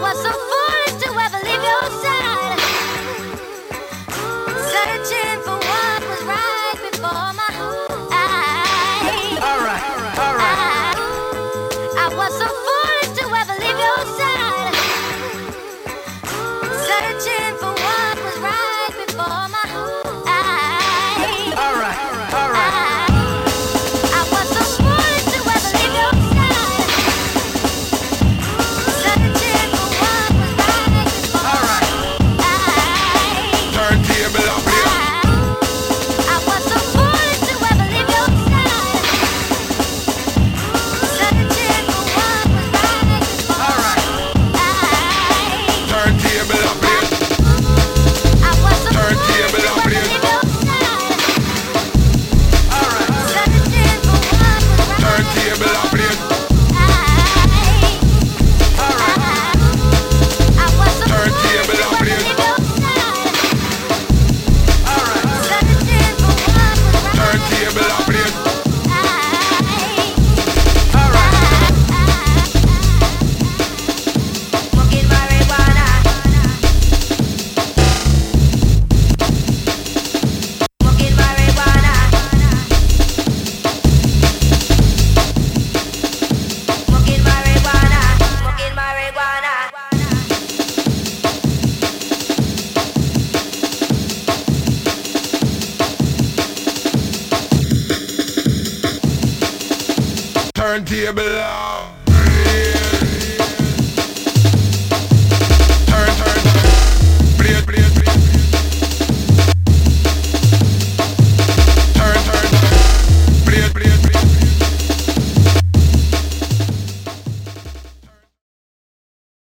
was so foolish to ever leave your side, searching for what was right before my eyes. Alright. I was so foolish to ever leave your side, searching for what was right before my eyes. Alright. I was so foolish to ever leave your side, searching for what was right before my eyes. Turntable up here. I was so foolish to ever leave your side, searching for what was right before my eyes. Turntable up here. I was so foolish to Turntable ever up here. leave your side, Alright. searching for what was right Turntable up here. before my eyes. I was so foolish to Turntable up ever here. leave your side, Alright. searching for what was right Turntable up here. Smoking marijuana. Smoking marijuana. Smoking marijuana. Smoking marijuana. Turntable up.